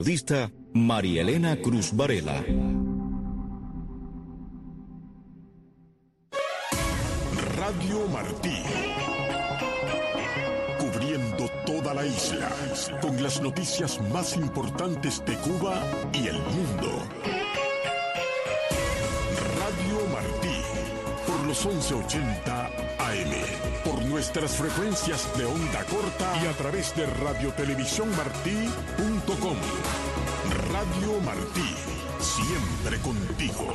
Periodista María Elena Cruz Varela. Radio Martí. Cubriendo toda la isla, con las noticias más importantes de Cuba y el mundo. Radio Martí, por los 1180 AM, por nuestras frecuencias de onda corta y a través de radiotelevisiónmartí.com. Radio Martí, siempre contigo.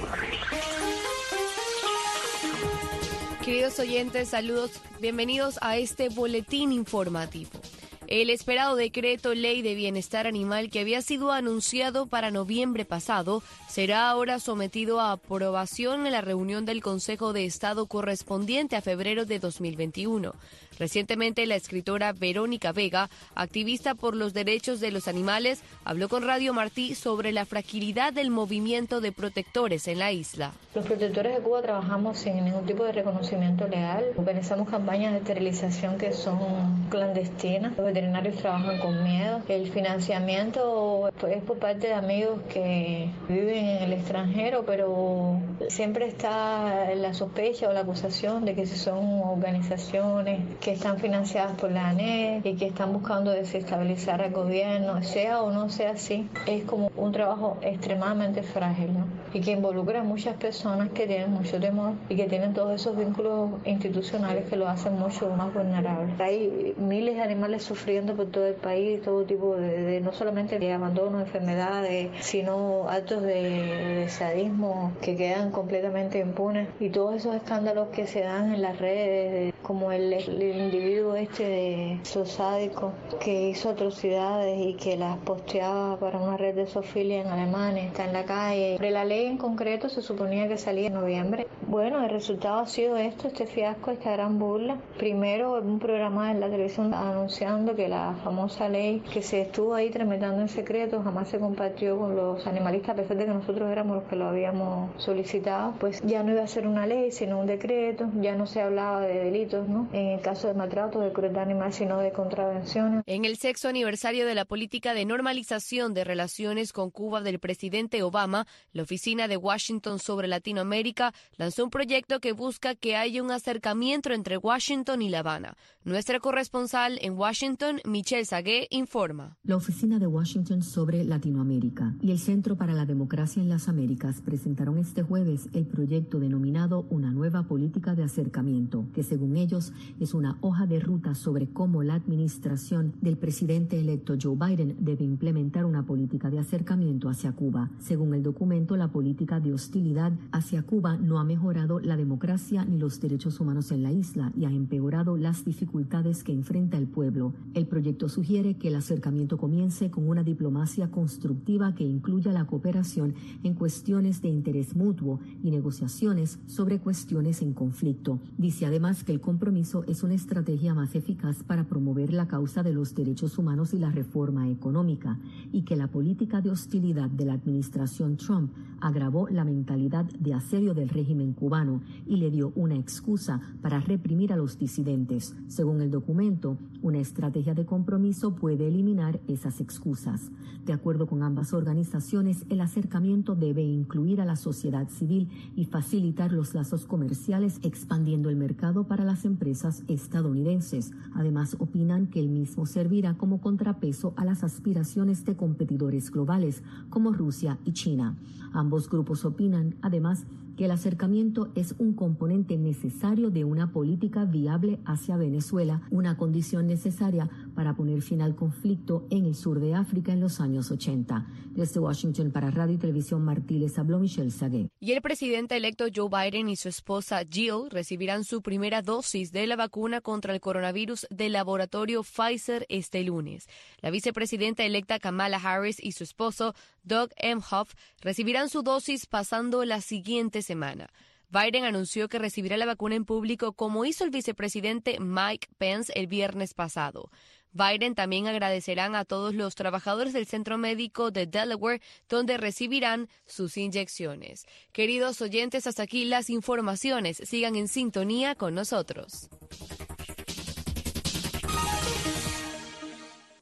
Queridos oyentes, saludos, bienvenidos a este boletín informativo. El esperado decreto ley de bienestar animal que había sido anunciado para noviembre pasado será ahora sometido a aprobación en la reunión del Consejo de Estado correspondiente a febrero de 2021. Recientemente, la escritora Verónica Vega, activista por los derechos de los animales, habló con Radio Martí sobre la fragilidad del movimiento de protectores en la isla. Los protectores de Cuba trabajamos sin ningún tipo de reconocimiento legal. Organizamos campañas de esterilización que son clandestinas. Los veterinarios trabajan con miedo. El financiamiento es por parte de amigos que viven en el extranjero, pero siempre está la sospecha o la acusación de que son organizaciones que están financiadas por la ANED y que están buscando desestabilizar al gobierno, sea o no sea así. Es como un trabajo extremadamente frágil, ¿no? Y que involucra a muchas personas que tienen mucho temor y que tienen todos esos vínculos institucionales que lo hacen mucho más vulnerable. Hay miles de animales sufriendo por todo el país, todo tipo de no solamente de abandono, enfermedades, sino actos de sadismo que quedan completamente impunes, y todos esos escándalos que se dan en las redes, como el individuo de sádico que hizo atrocidades y que las posteaba para una red de zoofilia en Alemania, está en la calle. Pero la ley en concreto se suponía que salía en noviembre. Bueno, el resultado ha sido este fiasco, esta gran burla. Primero, un programa en la televisión anunciando que la famosa ley que se estuvo ahí tramitando en secreto jamás se compartió con los animalistas, a pesar de que nosotros éramos los que lo habíamos solicitado. Pues ya no iba a ser una ley, sino un decreto. Ya no se hablaba de delitos, ¿no? En el caso de maltrato, de crueldad animal, sino de contravenciones. En el 6º aniversario de la política de normalización de relaciones con Cuba del presidente Obama, la Oficina de Washington sobre Latinoamérica lanzó un proyecto que busca que haya un acercamiento entre Washington y La Habana. Nuestra corresponsal en Washington, Michelle Sagué, informa. La Oficina de Washington sobre Latinoamérica y el Centro para la Democracia en las Américas presentaron este jueves el proyecto denominado Una nueva política de acercamiento, que según ellos es una hoja de ruta sobre cómo la administración del presidente electo Joe Biden debe implementar una política de acercamiento hacia Cuba. Según el documento, la política de hostilidad hacia Cuba no ha mejorado la democracia ni los derechos humanos en la isla y ha empeorado las dificultades que enfrenta el pueblo. El proyecto sugiere que el acercamiento comience con una diplomacia constructiva que incluya la cooperación en cuestiones de interés mutuo y negociaciones sobre cuestiones en conflicto. Dice además que el compromiso es una estrategia más eficaz para promover la causa de los derechos humanos y la reforma económica, y que la política de hostilidad de la administración Trump agravó la mentalidad de asedio del régimen cubano y le dio una excusa para reprimir a los disidentes. Según el documento, una estrategia de compromiso puede eliminar esas excusas. De acuerdo con ambas organizaciones, el acercamiento debe incluir a la sociedad civil y facilitar los lazos comerciales, expandiendo el mercado para las empresas estadounidenses. Además, opinan que el mismo servirá como contrapeso a las aspiraciones de competidores globales como Rusia y China. Ambos grupos opinan, además, que el acercamiento es un componente necesario de una política viable hacia Venezuela, una condición necesaria para poner fin al conflicto en el sur de África en los años 80. Desde Washington para Radio y Televisión Martí les habló Michelle Sagué. Y el presidente electo Joe Biden y su esposa Jill recibirán su primera dosis de la vacuna contra el coronavirus del laboratorio Pfizer este lunes. La vicepresidenta electa Kamala Harris y su esposo Doug Emhoff recibirán su dosis pasando la siguiente semana. Biden anunció que recibirá la vacuna en público como hizo el vicepresidente Mike Pence el viernes pasado. Biden también agradecerán a todos los trabajadores del Centro Médico de Delaware, donde recibirán sus inyecciones. Queridos oyentes, hasta aquí las informaciones. Sigan en sintonía con nosotros.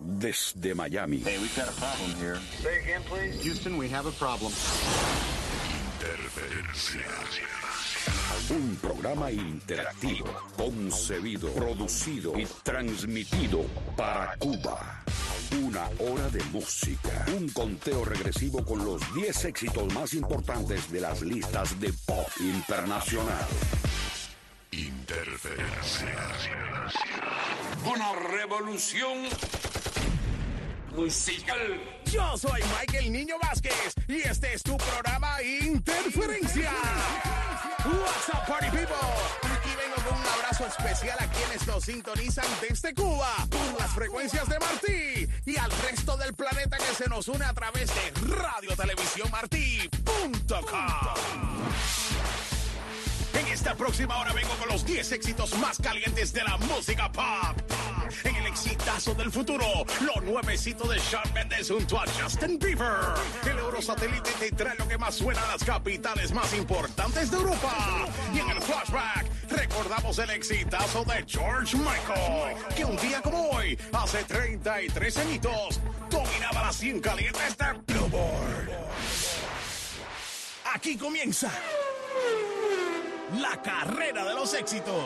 desde Miami. Hey, we've got a problem here. Say again, please. Houston, we have a problem. Interferencia. Un programa interactivo, concebido, producido y transmitido para Cuba. Una hora de música. Un conteo regresivo con los 10 éxitos más importantes de las listas de pop internacional. Interferencia. Una revolución musical. Yo soy Michael Niño Vázquez y este es tu programa Interferencia. What's up, party people? Aquí vengo con un abrazo especial a quienes nos sintonizan desde Cuba por las frecuencias de Martí y al resto del planeta que se nos une a través de radiotelevisiónmartí.com. En esta próxima hora vengo con los 10 éxitos más calientes de la música pop. En el exitazo del futuro, lo nuevecito de Shawn Mendes junto a Justin Bieber. El Eurosatélite te trae lo que más suena a las capitales más importantes de Europa. Y en el flashback, recordamos el exitazo de George Michael, que un día como hoy, hace 33 añitos, dominaba las 100 calientes de Billboard. Aquí comienza la carrera de los éxitos.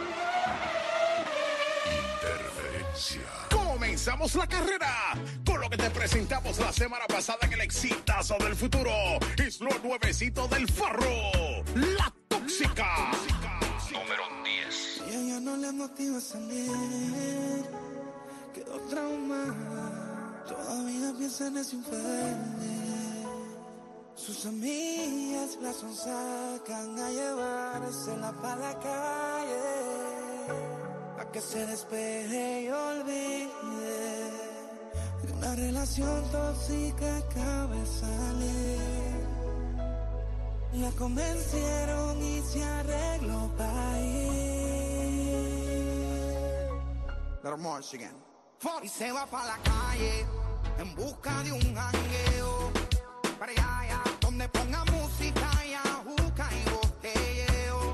Interferencia. Comenzamos la carrera con lo que te presentamos la semana pasada en el exitazo del futuro. Es lo nuevecito del Farro, La Tóxica. Número 10. Y ella no le motiva a salir, quedó traumada, todavía piensa en ese infeliz. Sus amigas la sacan a llevársela para la calle, pa' que se despeje y olvide de una relación tóxica que acaba de salir. La convencieron y se arregló para ir. Little more again. Y se va para la calle en busca de un jangueo, para allá, donde ponga música y ajuca y botelleo.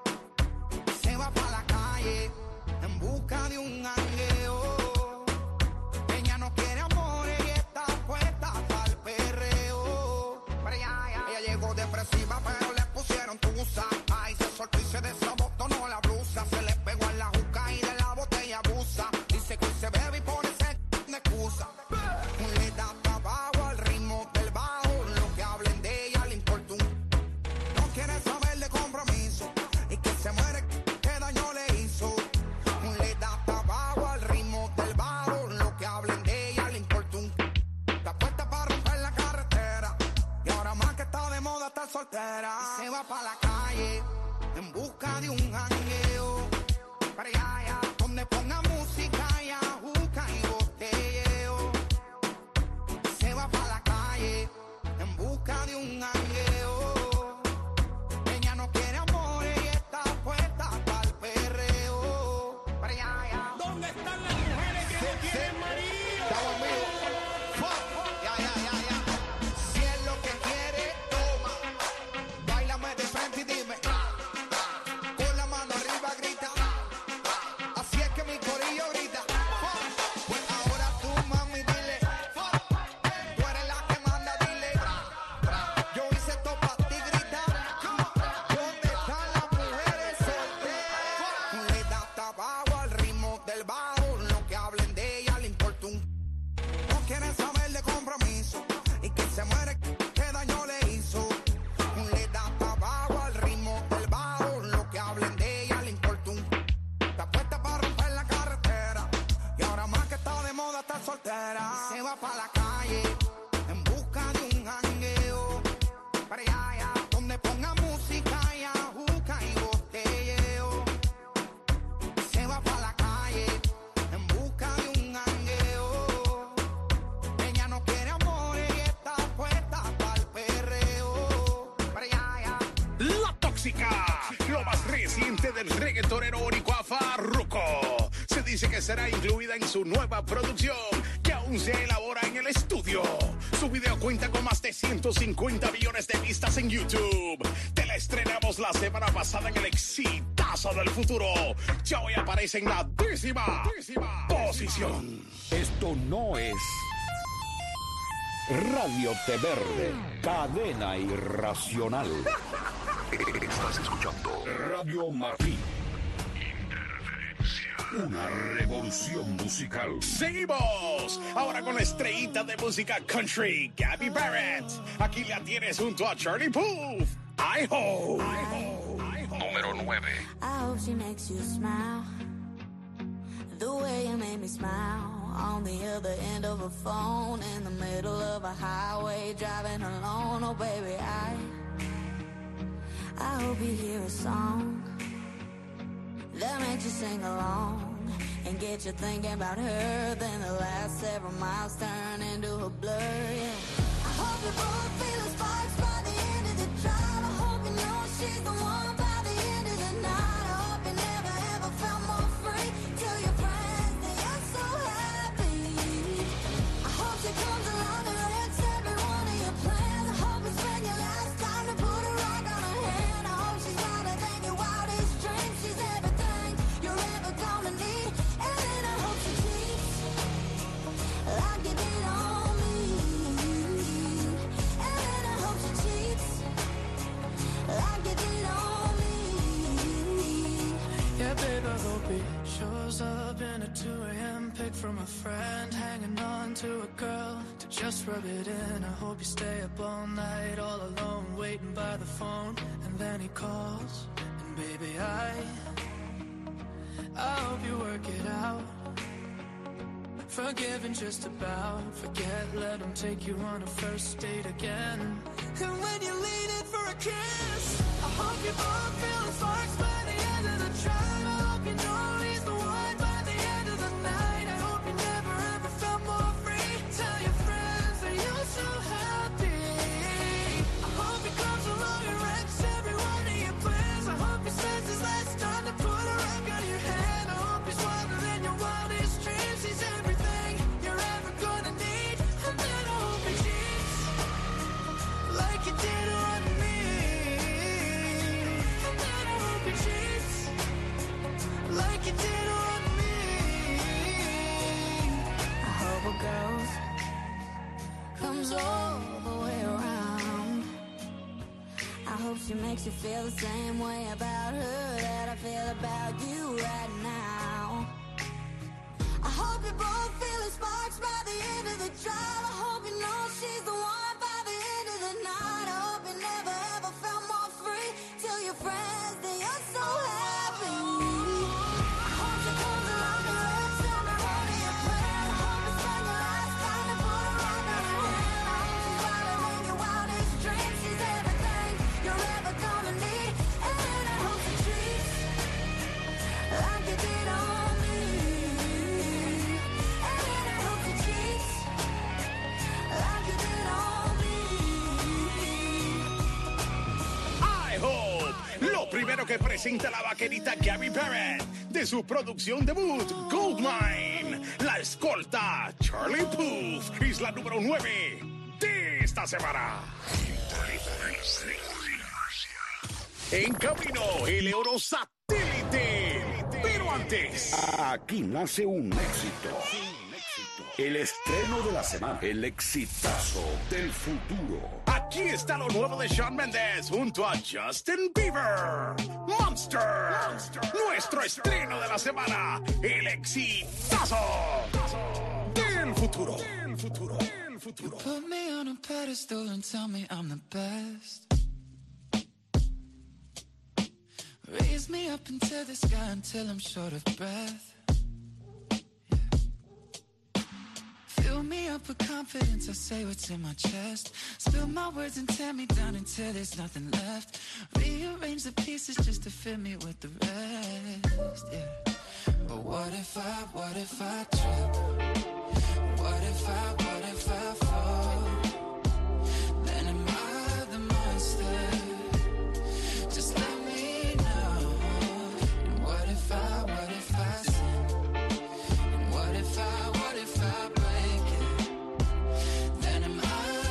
Se va para la calle en busca de un jangueo. Ella no quiere amor y está puesta para el perreo. Para allá, ella llegó depresiva, pero le pusieron tusa. Ay, se soltó y se desabotonó la blusa. Se le pegó en la juca y de la botella abusa. Dice que hoy se bebe y pone ese de excusa. Le da trabajo al ritmo del bajo. Lo que hablen de ella le importa un. No quiere saber de compromiso. Y que se muere, qué daño le hizo. Le da trabajo al ritmo del bajo. Lo que hablen de ella le importa un. Está puesta para romper la carretera. Y ahora más que está de moda estar soltera. Y se va para la calle en busca de un jangueo. Para allá, donde ponga música y ajuca y botelleo. Se va para la calle en busca de un jangueo. Ella no quiere amor y está puesta para el perreo. Para allá. ¿Dónde están las mujeres que no tienen marido? Estamos en vivo. Ya. Si es lo que quiere, toma. Báilame de frente y dime. Con la mano arriba grita. Así es que mi corillo grita. Pues ahora tú, mami, dile. Tú eres la que manda, dile. Yo hice esto pa' ti, grita. ¿Dónde están las mujeres solteras? Le da trabajo al ritmo del bajo. Lo que hablen de ella le importa un. No quieren saber de compromiso. Y que se muere, qué daño le hizo. Le da trabajo al ritmo del bajo. Lo que hablen de ella le importa un. Está puesta para romper la carretera. Y ahora más que está de moda estar soltera. Y se va para la calle en busca de un jangueo. Para allá, donde ponga música y ajuca y botelleo. Y se va para la calle en busca de un jangueo. Ella no quiere amor y está puesta para el perreo. Para allá. La Tóxica, lo más reciente del reggaetonero boricua Farruko. Se dice que será incluida en su nueva producción, que aún se elabora en el estudio. Su Su video cuenta con más de 150 millones de vistas en YouTube. Te la estrenamos la semana pasada en el exitazo del futuro. Ya hoy aparece en la décima posición. Esto no es Radio Té Verde, cadena irracional. Estás escuchando Radio Martí. Una revolución musical. Seguimos ahora con la estrellita de música country, Gabby Barrett. Aquí la tienes junto a Charlie Puth. I hope. número 9. I hope she makes you smile the way you made me smile on the other end of a phone in the middle of a highway driving alone. Oh baby, I hope you hear a song that makes you sing along and get you thinking about her. Then the last several miles turn into a blur, yeah. I hope you both feel the sparks by the end of the drive. I hope you know she's the one by the end of the night. I hope you never ever felt more free. Tell your friends that you're so happy. I hope she comes along and wrecks every one of your plans. I hope you spend your last time to put a rock on her hand. I hope she's louder than your wildest dreams. She's everything you're ever gonna need. And then I hope she cheats like you did on me. And then I hope she cheats like you did on me. Yeah, babe, I hope he shows up in a 2 a.m. pic from a friend, hanging on to a girl to just rub it in. I hope you stay up all night, all alone, waiting by the phone, and then he calls, and baby, I hope you work it out. Forgiving just about, forget, let him take you on a first date again. And when you lean in for a kiss, I hope you both feel the sparks by the end of the drive. I hope you know he's the one by the end of the night. I hope you never ever felt more free. Tell your friends that you're so happy. I hope he comes along and wrecks every one of your plans. I hope he spends his last time to put a rock on your hand. I hope he's wilder than your wildest dreams. He's everything you're ever gonna need. And then I hope he cheats like you did on me. And then I hope he cheats like you did on me. I hope a ghost comes all the way around. I hope she makes you feel the same way about her that I feel about you right now. I hope you both feel the sparks by the end of the drive. I hope you know she's the one by the end of the night. I hope you never ever felt more free. Tell your friends that you're so happy. I hope she comes along and wrecks every one of your plans. I hope you spend your last time to put a rock on her hand. I hope she's wilder than your wildest dreams. She's everything you're ever gonna need. And then I hope she treats like you did on me. And then I hope she treats like you did on me. I hope. Lo primero que presenta la vaquerita Gabby Barrett de su producción debut, Goldmine. La escolta Charlie Puth es la número 9 de esta semana. En camino, el Euro Satélite. Pero antes, Aquí nace un éxito. El estreno de la semana. El exitazo del futuro. aquí está lo nuevo de Shawn Mendes junto a Justin Bieber. Monster. Nuestro estreno de la semana. El exitazo del futuro. You put me on a pedestal and tell me I'm the best. Raise me up into the sky until I'm short of breath. Yeah. Fill me up with confidence, I say what's in my chest. Spill my words and tear me down until there's nothing left. Rearrange the pieces just to fit me with the rest. Yeah. But what if I trip? What if I fall? Then am I the monster? Just let me know. And what if I sin? And what if I break it? Then am I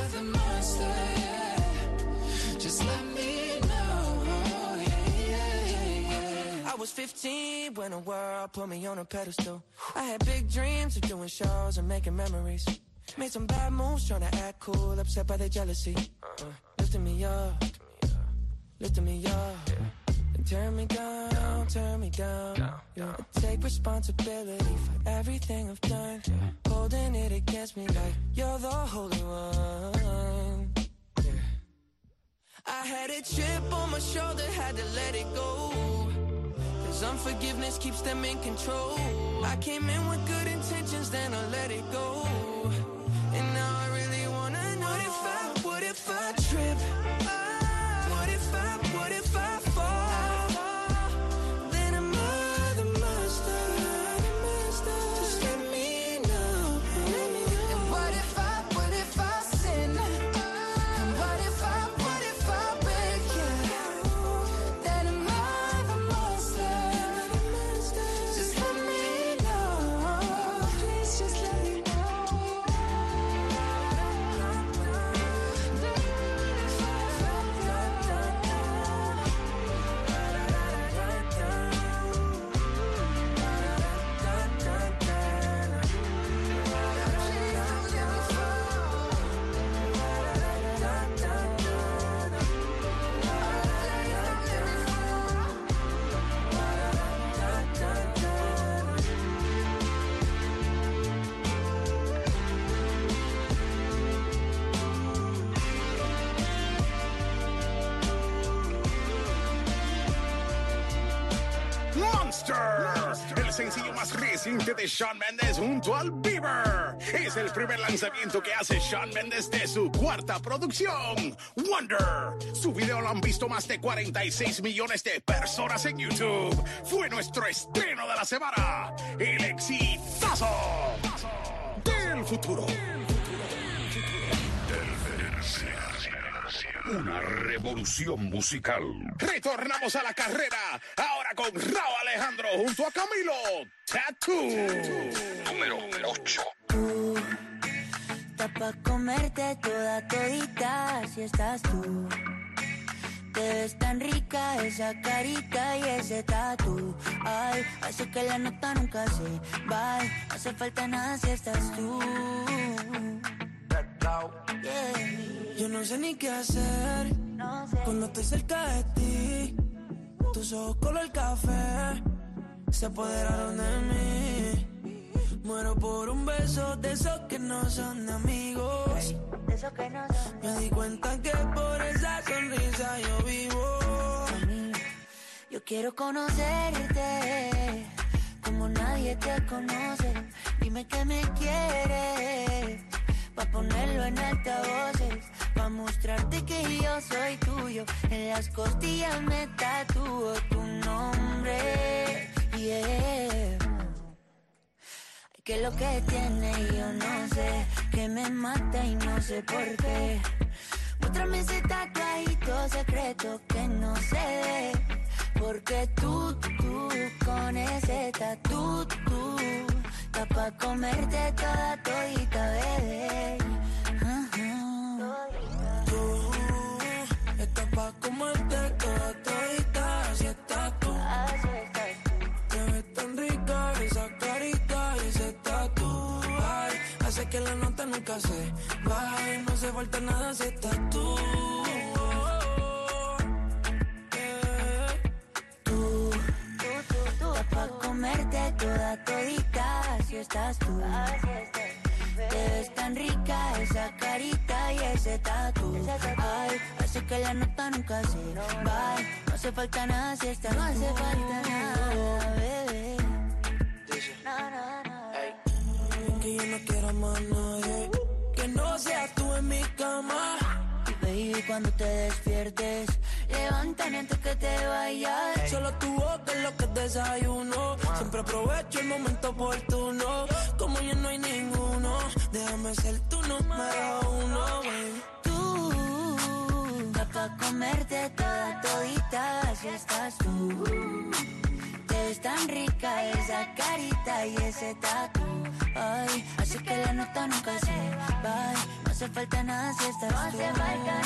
me, when the world put me on a pedestal. I had big dreams of doing shows and making memories. Made some bad moves, trying to act cool, upset by the jealousy. Lifting me up, lifting me up. And turn me down, turn me down. I take responsibility for everything I've done. Holding it against me like you're the holy one. I had a chip on my shoulder, had to let it go. Cause unforgiveness keeps them in control. I came in with good intentions, then I let it go. And now I really wanna know what if I trip? What if I fall? Then I'm the master. Just let me know. And what if I sin? And what if I break you? Then I'm the master. Just let me know. Please just let me know. El sencillo más reciente de Shawn Mendes junto al Bieber. Es el primer lanzamiento que hace Shawn Mendes de su cuarta producción, Wonder. Su video lo han visto más de 46 millones de personas en YouTube. Fue nuestro estreno de la semana. El exitazo del futuro. Una revolución musical. Retornamos a la carrera, ahora con Rauw Alejandro junto a Camilo. Tattoo. Número 8. Está pa' comerte toda todita si estás tú. Te ves tan rica esa carita y ese tatu. Ay, hace que la nota nunca se va. No hace falta nada si estás tú. Yeah. Yo no sé ni qué hacer cuando estoy cerca de ti. Tus ojos color café se apoderaron de mí. Muero por un beso de esos que no son de amigos. Me di cuenta que por esa sonrisa yo vivo. Yo quiero conocerte como nadie te conoce. Dime que me quieres pa' ponerlo en altavoces, pa' mostrarte que yo soy tuyo. En las costillas me tatúo tu nombre, yeah. Que lo que tiene yo no sé, que me mata y no sé por qué. Muéstrame ese tatuajito secreto que no sé, porque tú con ese tatu, está pa' comerte toda todita, bebé. Tú estás pa' comerte toda todita, así estás tú. Te ves tan rica esa carita y ese tatu. Ay, hace que la nota nunca se baje. No hace falta nada si estás tú. Pa' comerte toda todita si estás tú. Te ves tan rica esa carita y ese tatu. Ay, hace que la nota nunca se va. No hace falta nada si estás tú. No hace falta nada, bebé. Que yo no quiero más nadie que no seas tú en mi cama. Baby, cuando te despiertes, levántame antes que te vayas. Solo tu boca es lo que desayuno. Siempre aprovecho el momento oportuno. Como ya no hay ninguno, déjame ser tu número uno, baby. Tú, pa' comerte toda todita si estás tú. Te ves tan rica esa carita y ese tatu. Ay, hace que la nota nunca se va. No hace falta nada si estás tú. No hace falta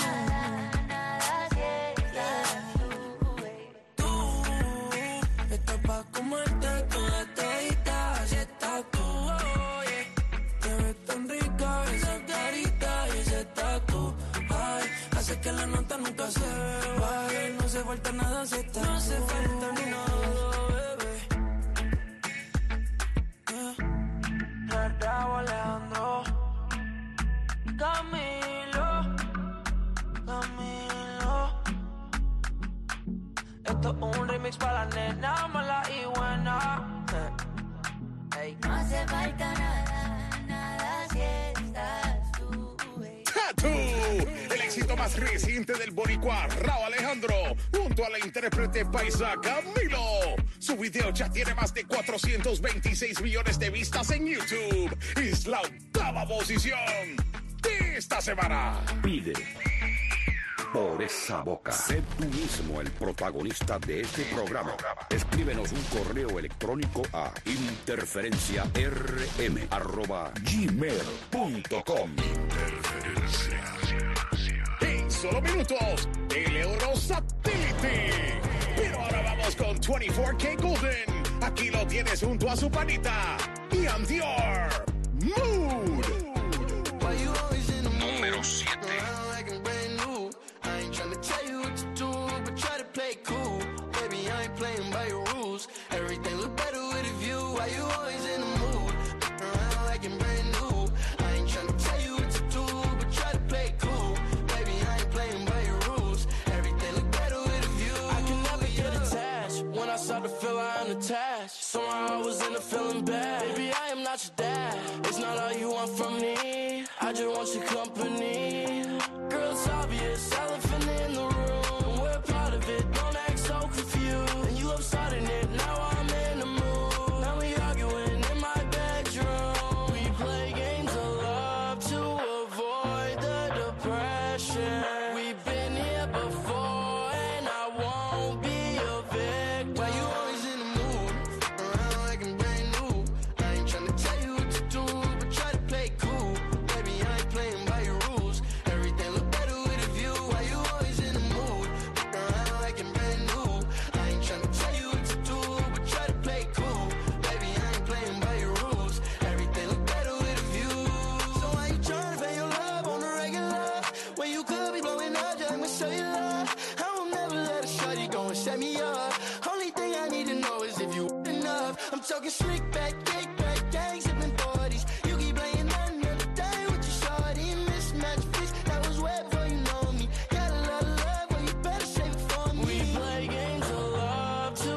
nada si estás tú. Tú estás pa' comerte toda todita, así estás tú, oh, yeah. Te ves tan rica esa carita y ese tatu, ay, hace que la nota nunca se baje. No hace falta nada, se está, no hace falta ni nada, bebé. Raúl Alejandro, Camilo. Esto es un remix para la nena mala y buena. Hey. No hace falta nada, nada si estás tú. Tattoo, el éxito más reciente del boricua Raúl Alejandro, junto a la intérprete paisa Camilo. Su video ya tiene más de 426 millones de vistas en YouTube. Es la 8ª posición de esta semana. Pide por esa boca. Sé tú mismo el protagonista de este programa. Escríbenos un correo electrónico a interferenciarm@gmail.com. En solo minutos, el Eurosatélite. Pero ahora vamos con 24K Golden. Aquí lo tienes junto a su panita, Ian Dior. Mood. Número 7. Everything look better with a view. Why you always in the mood? Around like you're brand new. I ain't tryna tell you what to do, but try to play it cool. Baby, I ain't playing by your rules. Everything look better with a view. I can never get attached. When I start to feel I am attached, somehow I was in a feeling bad. Baby, I am not your dad. It's not all you want from me. I just want your company. Girl, it's obvious, elephant in the room. We're part of it. Don't act so confused. And you love starting it. Now I'm in the mood. Now we arguing in my bedroom. We play games of love to avoid the depression. We've been here before, and I won't be a victim. Why you always in the mood? Around like I'm brand new. I ain't tryna tell you what to do, but try to play it cool. Baby, I ain't playing by your rules. Everything look better with a view. Why you always in the mood? Around like I'm brand new. I ain't tryna tell you what to do, but try to play it cool. Baby, I ain't playing by your rules. Everything look better with a view. So why you tryna pay your love on the regular? When you could be blowing up, just I'ma show you love. I will never let a shorty go and set me up. Only thing I need to know is if you enough. I'm talking slick back, kick back, gang sipping 40s. You keep playing another day with your shorty. Mismatch fish, that was way before you know me. Got a lot of love, but you better save it for me. We play games of love to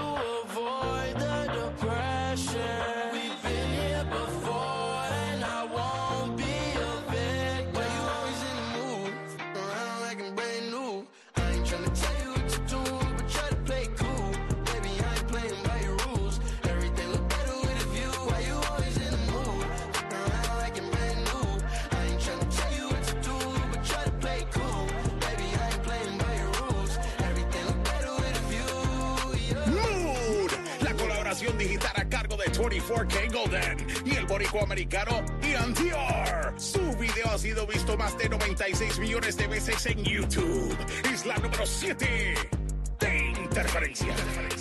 avoid the depression. We've been here before, and I won't be a victim. Why you always in the mood? Around like I'm brand new. I ain't tryna tell you what to do, but try to play it cool. Baby, I ain't playing by your rules. Everything look better with a view. Why you always in the mood? Around like I'm brand new. I ain't tryna tell you what to do, but try to play it cool. Baby, I ain't playing by your rules. Everything look better with a view. Yeah. Mood, la colaboración digital a cargo de 24K Golden y el boricua americano Ian Dior. Su video ha sido visto más de 96 millones de veces en YouTube. Es la número 7 de Interferencia.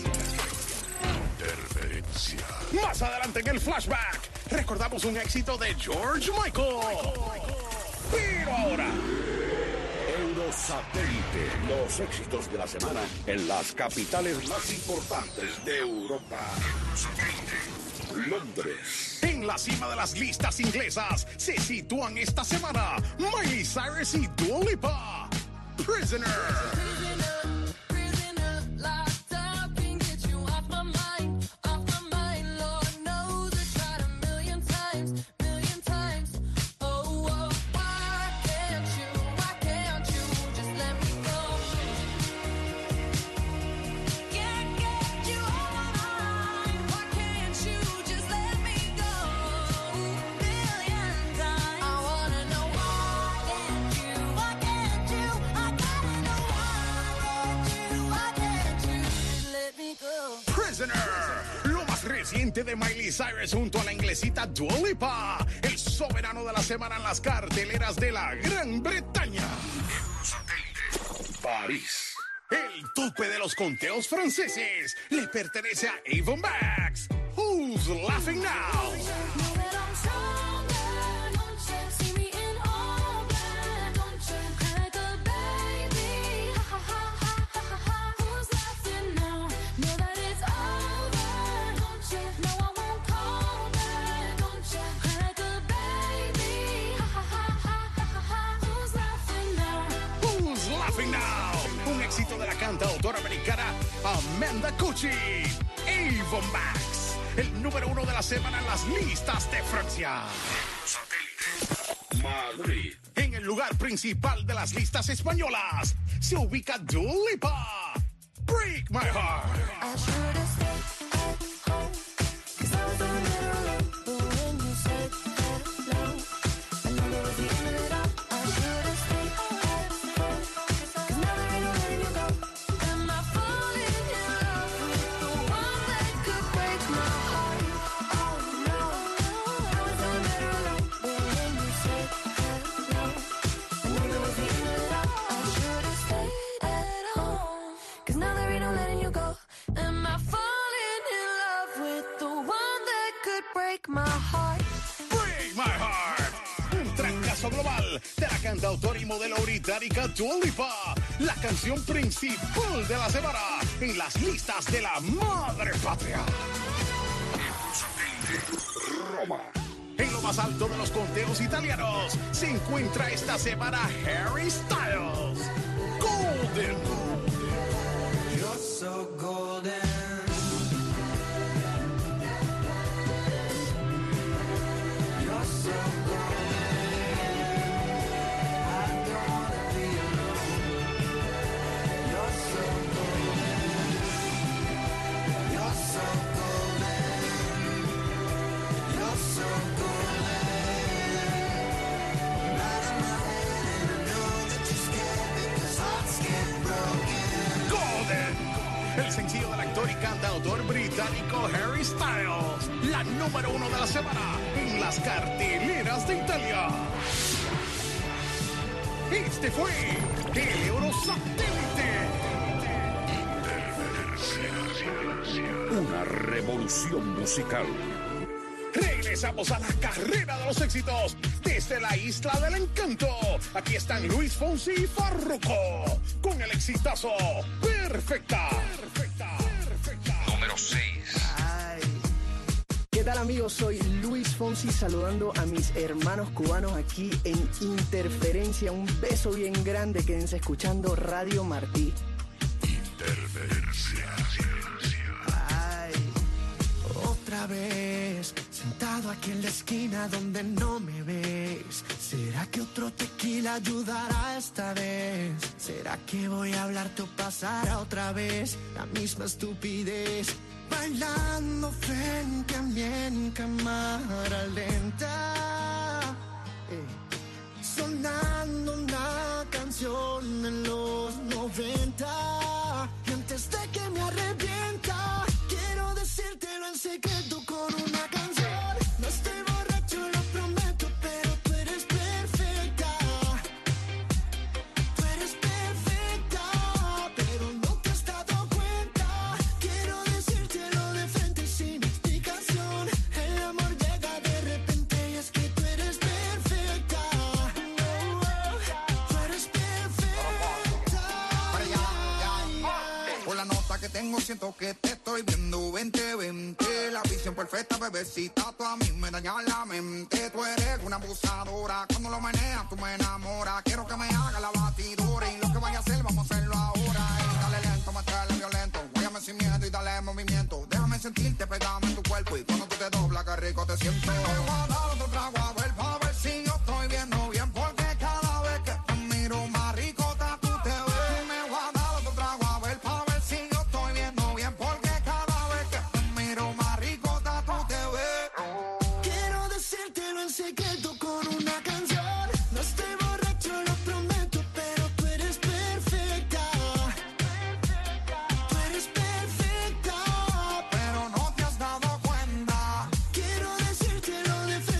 Más adelante en el flashback, recordamos un éxito de George Michael. Pero ahora, Eurosatélite, los éxitos de la semana en las capitales más importantes de Europa. Londres. en la cima de las listas inglesas se sitúan esta semana Miley Cyrus y Dua Lipa. Prisoner. Lo más reciente de Miley Cyrus junto a la inglesita Dua Lipa, el soberano de la semana en las carteleras de la Gran Bretaña. París. El tope de los conteos franceses le pertenece a Avon Max. Who's Laughing Now? De la cantautora americana Amanda Cucci. Avon Max, el número 1 de la semana en las listas de Francia. Madrid. En el lugar principal de las listas españolas se ubica Dua Lipa. Break My Heart. Global de la cantautora y modelo británica Dua Lipa, la canción principal de la semana en las listas de la madre patria. Roma. En lo más alto de los conteos italianos se encuentra esta semana Harry Styles. Golden. You're so golden. You're so golden. El sencillo del actor y cantautor británico Harry Styles, la número 1 de la semana en las carteleras de Italia. Este fue el Eurosatélite. Una revolución musical. Regresamos a la carrera de los éxitos desde la Isla del Encanto. Aquí están Luis Fonsi y Farruko con el exitazo Perfecta. Número 6. ¿Qué tal, amigos? Soy Luis Fonsi saludando a mis hermanos cubanos aquí en Interferencia. Un beso bien grande. Quédense escuchando Radio Martí. Interferencia. Otra vez, sentado aquí en la esquina donde no me ves. ¿Será que otro tequila ayudará esta vez? ¿Será que voy a hablarte o pasará otra vez la misma estupidez? Bailando frente a mí en cámara lenta, sonando una canción en los 90. Y antes de que me arrepienta, quiero decírtelo en secreto con una canción. No estoy borracho, lo prometo, pero tú eres perfecta. Tú eres perfecta, pero no te has dado cuenta. Quiero decírtelo de frente sin explicación. El amor llega de repente y es que tú eres perfecta. Tú eres perfecta. Por la nota que tengo siento que te estoy viendo 20-20. La visión perfecta, bebecita, tú a mí me dañas la mente. Tú eres una abusadora, cuando lo meneas tú me enamoras. Quiero que me haga la batidora y lo que vaya a hacer vamos a hacerlo ahora. Dale lento, métele violento, guáyame sin miedo y dale movimiento. Déjame sentirte, pegame en tu cuerpo y cuando tú te doblas, qué rico te siento. Me voy a dar otro trago a ver, pa' ver si yo estoy viendo bien, porque cada vez que te miro más ricota tú te ves. Me voy a dar otro trago a ver, pa' ver si yo estoy viendo bien, porque cada vez que te miro más ricota tú te ves. Quiero decírtelo en secreto con una canción. No estoy borracho, lo prometo, pero tú eres perfecta. Tú eres perfecta, pero no te has dado cuenta. quiero decírtelo de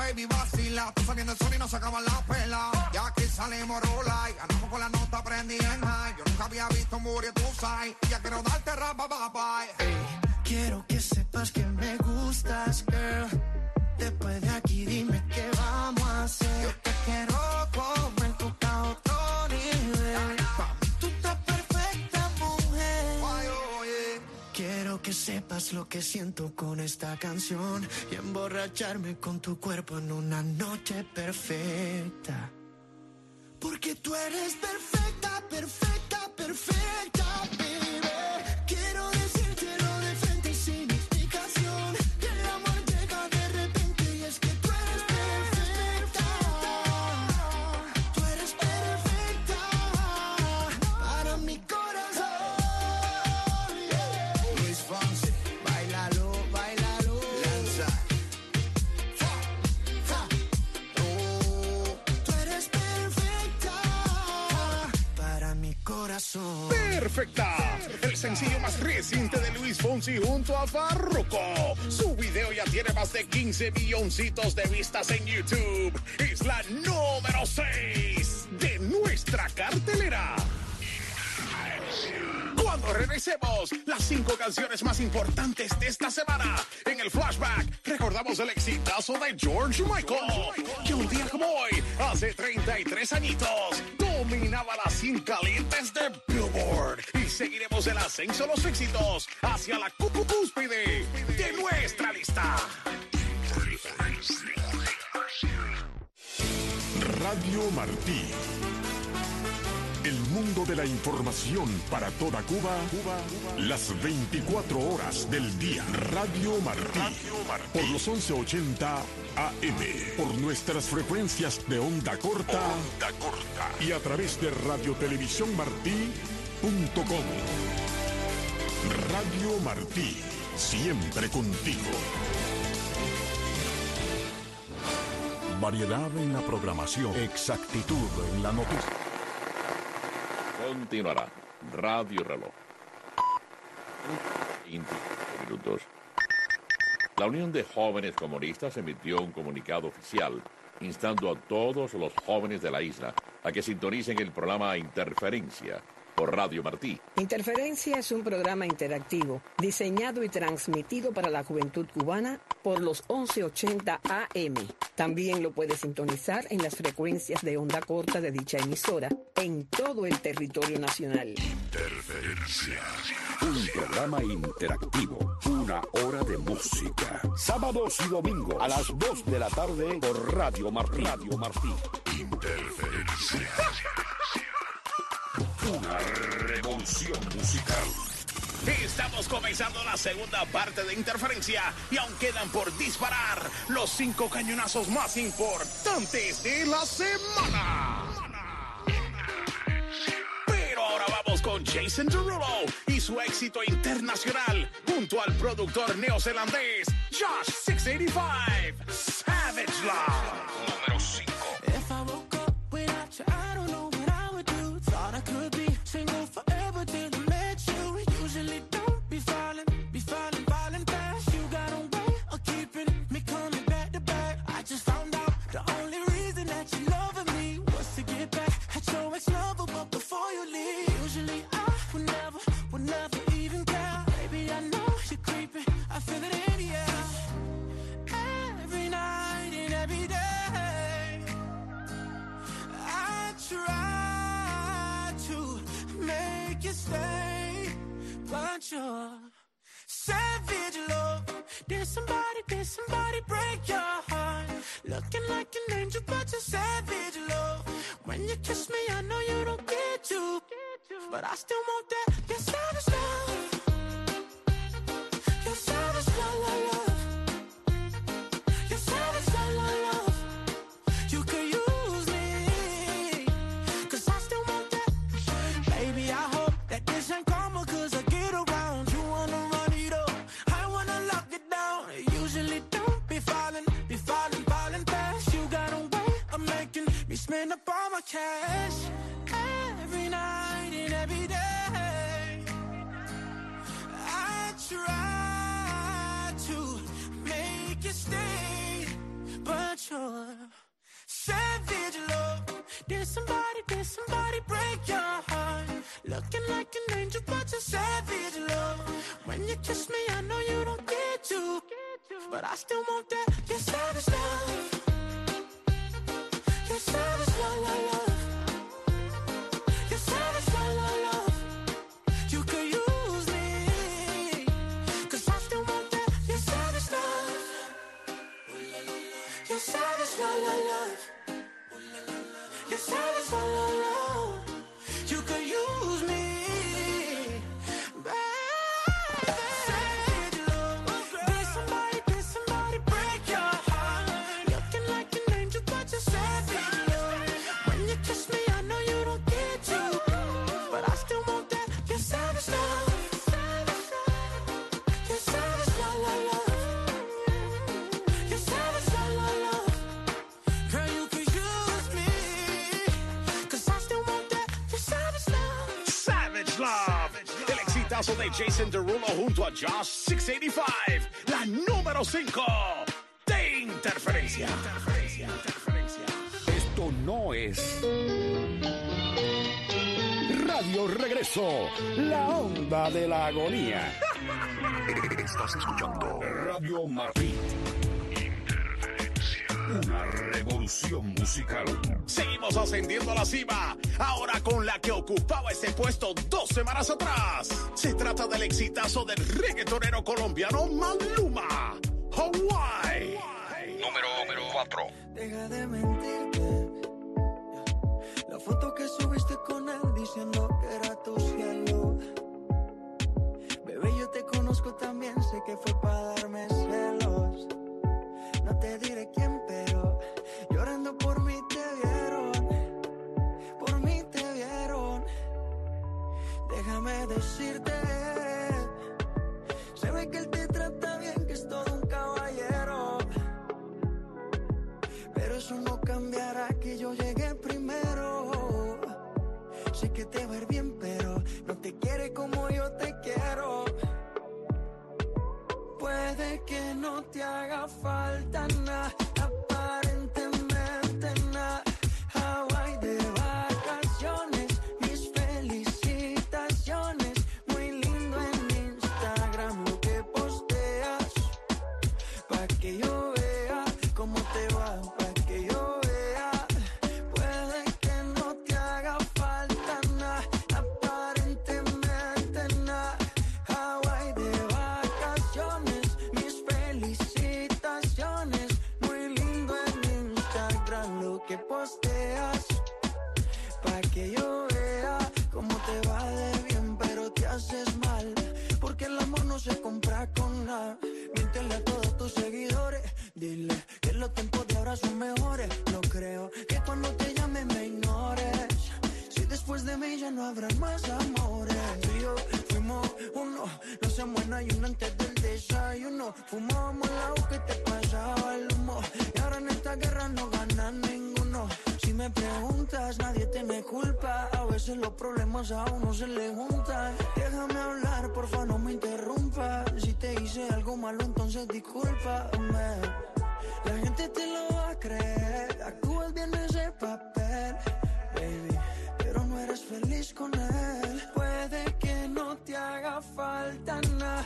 baby, vacila. Tú saliendo el sol y nos sacaban la pela. Ya aquí salimos rola y ganamos con la nota prendida en high. Yo nunca había visto un booty, tú sabes. Ya quiero darte rapa, bye. Quiero que sepas que me gustas, girl. Después de aquí dime qué vamos a hacer. Yo te quiero comer, tú estás a otro nivel. Pa' mí tú estás perfecta, mujer. Quiero que sepas lo que siento con esta canción y emborracharme con tu cuerpo en una noche perfecta. Porque tú eres perfecta, perfecta, perfecta, baby. Quiero decírtelo de frente y sin explicación. Que el amor llega de repente y es que tú eres perfecta. Tú eres perfecta para mi corazón. Luis Fonsi, bailalo, bailalo. Lanza. Tú eres perfecta para mi corazón. Perfecta, el sencillo más reciente de Luis Fonsi junto a Farruko. Su video ya tiene más de 15 milloncitos de vistas en YouTube. Es la número 6 de nuestra cartelera. Cuando regresemos, las 5 canciones más importantes de esta semana. En el flashback, recordamos el exitazo de George Michael, que un día como hoy, hace 33 añitos, dominaba las 100 calientes de Billboard. Y seguiremos el ascenso de los éxitos hacia la cúspide de nuestra lista. Radio Martí. El mundo de la información para toda Cuba, las 24 horas del día. Radio Martí, por los 1180 AM, por nuestras frecuencias de onda corta, y a través de radiotelevisiónmartí.com. Radio Martí, siempre contigo. Variedad en la programación, exactitud en la noticia. Continuará Radio Reloj. 20 minutos. La Unión de Jóvenes Comunistas emitió un comunicado oficial instando a todos los jóvenes de la isla a que sintonicen el programa Interferencia por Radio Martí. Interferencia es un programa interactivo diseñado y transmitido para la juventud cubana por los 1180 AM. También lo puedes sintonizar en las frecuencias de onda corta de dicha emisora en todo el territorio nacional. Interferencia. Un programa interactivo. Una hora de música. Sábados y domingos a las 2 de la tarde por Radio Martí. Radio Martí. Interferencia. Una revolución musical. Estamos comenzando la segunda parte de Interferencia y aún quedan por disparar los 5 cañonazos más importantes de la semana. Pero ahora vamos con Jason Derulo y su éxito internacional junto al productor neozelandés Josh 685, Savage Love. Número 5. If I woke up without you, I don't know what I would do. Thought I could be single forever till I met you. Usually don't be falling fast. You got a way of keeping me coming back to back. I just found out the only reason that you loving me was to get back at your ex-lover, but before you leave, usually I would never even care. Baby, I know you're creeping, I feel it in the air. Every night and every day, I try to make you stay, but you're savage love. Did somebody break your heart? Looking like an angel, but you're savage love. When you kiss me, I know you don't get to, but I still want that. You're savage love. You're savage love, love. You're savage love, love. You could use me, 'cause I still want that. Baby, I hope that this ain't karma, 'cause I get around. You wanna run it up, I wanna lock it down. Usually don't be falling fast. You got a way of making me spend up all my cash. Every night and every day, I try to make you stay, but you're savage love. Did somebody break your heart? Looking like an angel, but you're savage love. When you kiss me, I know you don't get to, but I still want that. You're savage love. You're savage love, love, love. You're savage love, love, love. You could use me, 'cause I still want that. You're savage love. You're savage love, love, love. You're savage love, love, love. You could use me. De Jason Derulo junto a Josh 685, la número 5 de Interferencia. Esto no es Radio Regreso, la onda de la agonía. Estás escuchando Radio Martí. Una revolución musical. Seguimos ascendiendo a la cima, ahora con la que ocupaba este puesto 2 semanas atrás. Se trata del exitazo del reggaetonero colombiano Maluma, Hawaii. Número 4. Deja de mentirte. La foto que subiste con él diciendo que era tu cielo. Bebé, yo te conozco también, sé que fue para darme celos. No te diré quién, pero llorando por mí te vieron. Por mí te vieron. Déjame decirte, se ve que él te trata bien, que es todo un caballero. Pero eso no cambiará que yo llegué primero. Sé que te va a ir bien, pero no te quiere como yo te quiero. Puede que no te haga falta nada, aparentemente nada. Hawaii de vacaciones, mis felicitaciones. Muy lindo en Instagram lo que posteas, pa' que yo vea cómo te va, pa' que yo vea. Puede que no te haga falta nada, aparentemente nada. Hawaii de vacaciones, mis felicitaciones. Muy lindo en Instagram lo que posteas, pa' que yo vea cómo te va de bien, pero te haces mal, porque el amor no se compra con nada. Miéntele a todos tus seguidores, dile que los tiempos de ahora son mejores. No creo que cuando te llame me ignores, si después de mí ya no habrán más amores. Tú y yo fuimos uno, no hacemos en ayuno antes del desayuno. Fumábamos el agua que te pasaba el humo, y ahora en esta guerra no gana ninguno. Si me preguntas, nadie tiene culpa, a veces los problemas a uno se le juntan. Déjame hablar, porfa, no me interrumpas. Si te hice algo malo, entonces discúlpame. La gente te lo va a creer, actúas bien ese papel, baby, pero no eres feliz con él. Puede que no te haga falta nada,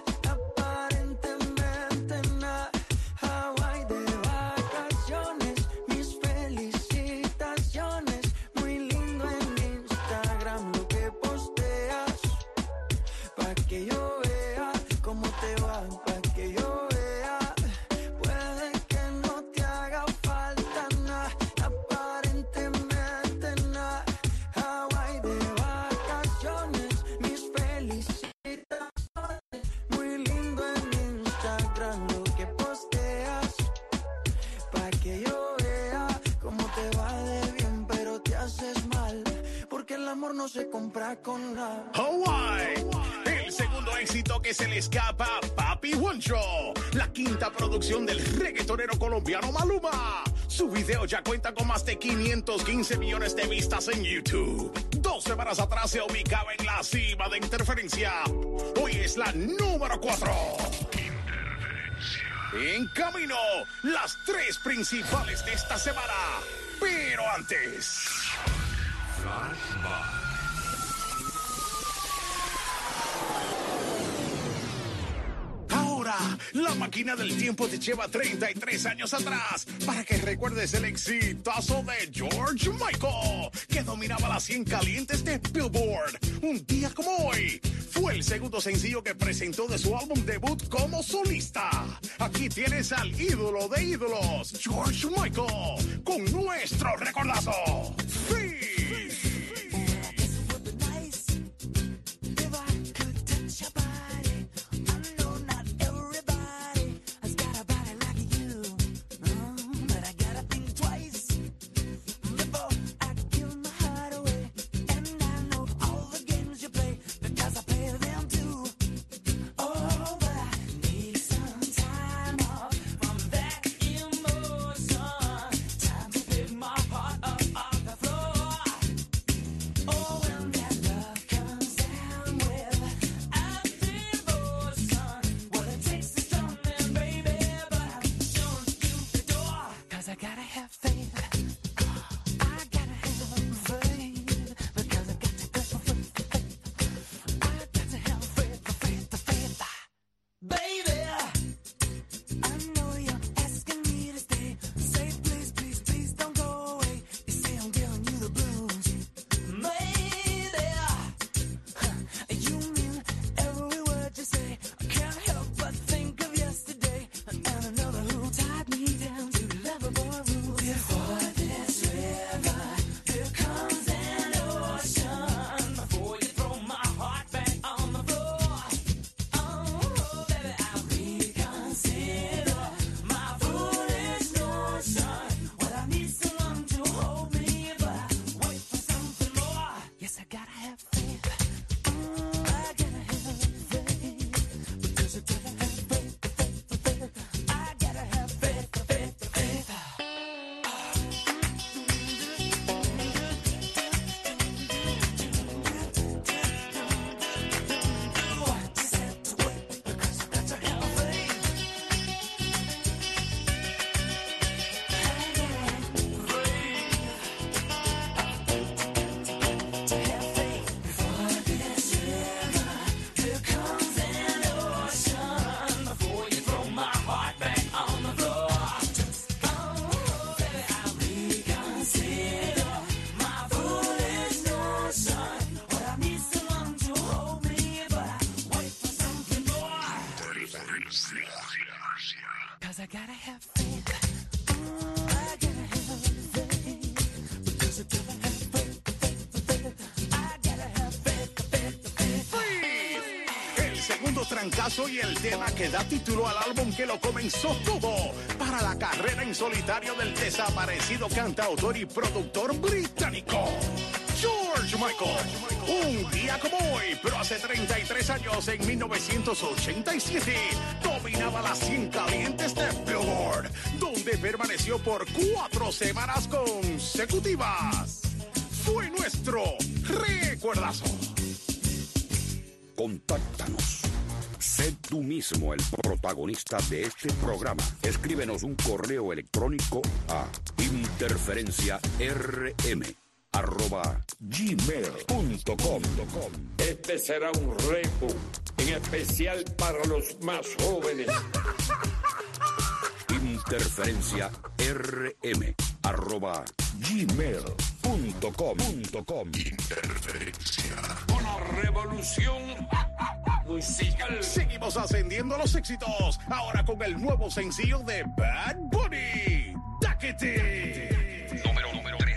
aparentemente nada. Hawaii de vacaciones, mis felicitaciones. Muy lindo en Instagram lo que posteas, pa' que yo vea cómo te va, pa' que yo vea. Puede que no te haga falta nada, aparentemente nada. Hawaii de vacaciones, mis felicitaciones. Muy lindo en Instagram lo que posteas, pa' que yo vea cómo te va de bien, pero te haces mal, porque el amor no se compra con nada. Hawaii, el segundo éxito que se le escapa a Papi Juancho, la quinta producción del reggaetonero colombiano Maluma. Su video ya cuenta con más de 515 millones de vistas en YouTube. 2 semanas atrás se ubicaba en la cima de Interferencia. Hoy es la número 4. Interferencia. En camino, las 3 principales de esta semana. Pero antes... Ahora, la máquina del tiempo te lleva 33 años atrás para que recuerdes el exitazo de George Michael, que dominaba las 100 calientes de Billboard. Un día como hoy, fue el segundo sencillo que presentó de su álbum debut como solista. Aquí tienes al ídolo de ídolos, George Michael, con nuestro recordazo. ¡Sí! Trancazo y el tema que da título al álbum que lo comenzó todo para la carrera en solitario del desaparecido cantautor y productor británico George Michael. Un día como hoy, pero hace 33 años, en 1987, dominaba las 100 calientes de Billboard, donde permaneció por 4 semanas consecutivas. Fue nuestro recuerdazo. Contáctanos. Sé tú mismo el protagonista de este programa. Escríbenos un correo electrónico a interferenciarm@gmail.com. Este será un reto en especial para los más jóvenes. interferenciarm@gmail.com. Interferencia. Una revolución musical. Seguimos ascendiendo los éxitos, ahora con el nuevo sencillo de Bad Bunny, Dáquete. Número 3.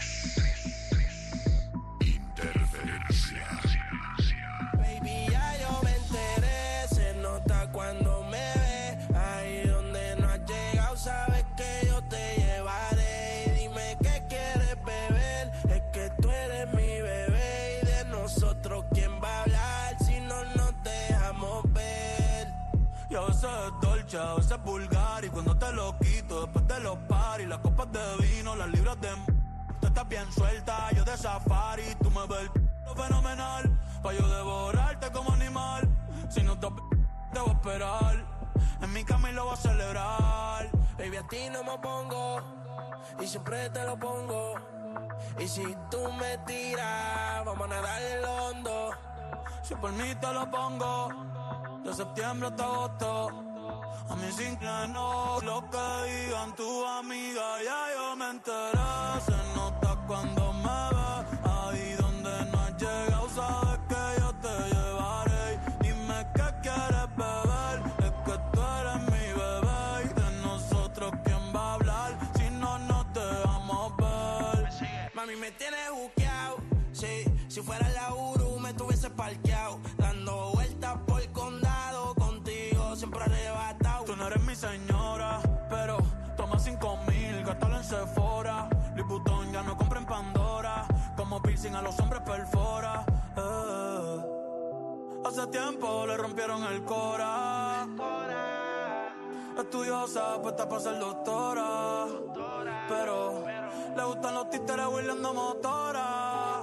Interferencia. Baby, ya yo me enteré, se nota cuando me ve. Ahí donde no has llegado, sabes que yo te llevaré. Y dime qué quieres beber, es que tú eres mi bebé. Y de nosotros, ¿quién va a hablar si no nos dejamos ver? Y a veces es dolce, a veces es vulgar. Y cuando te lo quito, después de los paris, las copas de vino, las libras de... Tú estás bien suelta, yo de safari. Tú me ves lo fenomenal, pa' yo devorarte como animal. Si no te voy a esperar. En mi cama y lo voy a celebrar. Baby, a ti no me pongo y siempre te lo pongo. Y si tú me tiras, vamos a nadar en el hondo. Si por mí te lo pongo, de septiembre hasta agosto. A mí sin que no, lo que digan tu amiga, ya yo me enteré. Se nota cuando me ves, ahí donde no has llegado, sabes que yo te llevaré. Dime qué quieres beber, es que tú eres mi bebé. Y de nosotros, ¿quién va a hablar si no nos dejamos ver? Mami, me tienes buqueado, sí. Si fuera la Uru, me tuviese parqueado, dando vueltas por el condado, contigo siempre arrebatado. Tú no eres mi señora, pero toma 5,000, gástalo en Sephora. Liputón ya no compra en Pandora, como piercing a los hombres perfora. Hace tiempo le rompieron el cora. Estudiosa, puesta para ser doctora, pero le gustan los títeres huirleando motora.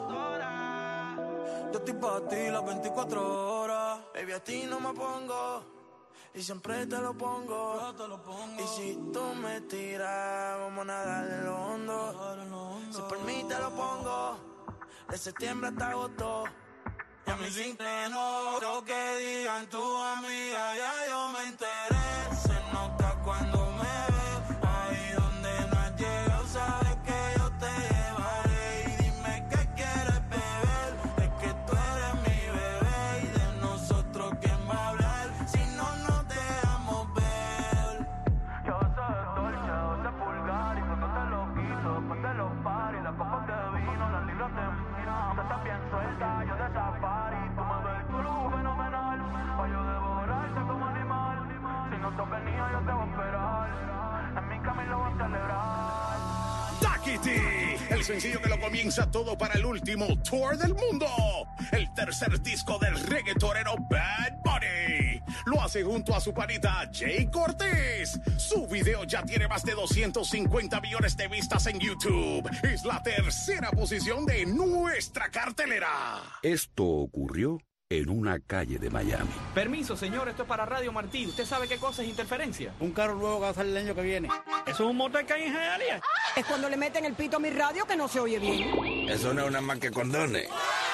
Yo estoy para ti las 24 horas. Baby, a ti no me pongo y siempre te lo pongo. Y si tú me tiras, vamos a nadar en lo hondo. Si por mí te lo pongo, de septiembre hasta agosto. Y a mí sin que no, lo que digan tu amiga, ya yo me enteré. Se nota cuando me ves, ahí donde no has llegado, sabes que yo te llevaré. Y dime qué quieres beber, es que tú eres mi bebé. Y de nosotros, ¿quién va a hablar si no nos dejamos ver? Yo soy dolce, yo soy vulgar, y cuando te lo quito, después de los paris, las copas de vino, las libras de mira, tú estás bien suelta, yo de safari, tú me ves tu luz fenomenal, pa' yo devorarte como animal. Si no te venía, yo te voy a esperar, en mi cama y lo voy a celebrar. Takiti, el sencillo que lo comienza todo para el último tour del mundo. El tercer disco del reggaetonero Bad Bunny. Lo hace junto a su panita Jay Cortés. Su video ya tiene más de 250 millones de vistas en YouTube. Es la tercera posición de nuestra cartelera. Esto ocurrió en una calle de Miami. Permiso, señor, esto es para Radio Martí. ¿Usted sabe qué cosa es interferencia? Un carro nuevo que va a salir el año que viene. ¿Eso es un motor que hay en Hialeah? Es cuando le meten el pito a mi radio que no se oye bien. Eso no es una más que condones.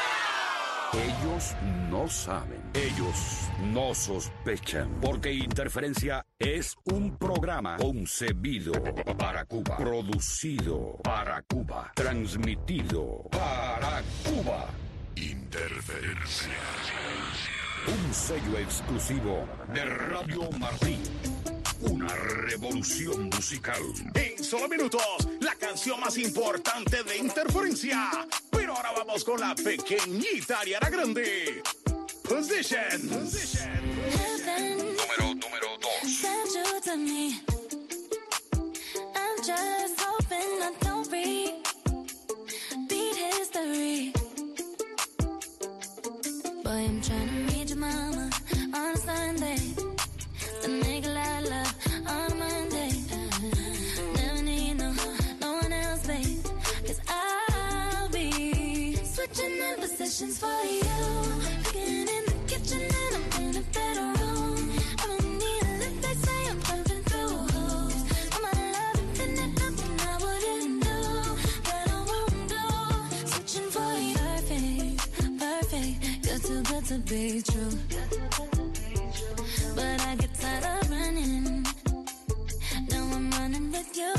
Ellos no saben, ellos no sospechan, porque Interferencia es un programa concebido para Cuba, producido para Cuba, transmitido para Cuba. Interferencia. Un sello exclusivo de Radio Martí. Una revolución musical. En solo minutos, la canción más importante de Interferencia. Pero ahora vamos con la pequeñita Ariana Grande. Position. Número 2. I'm just hoping I don't repeat history. Boy, I'm trying to read your mama on a Sunday. The nigga I love on a Monday. Never need no one else, babe. 'Cause I'll be switching in positions for you. Cooking in the kitchen and I'm in the bedroom. I don't need a lift, they say I'm jumping through hoops. I'm a love infinite, nothing I wouldn't do, that I won't do. Switching for you, perfect, good to be true. But I get tired of running. Now I'm running with you.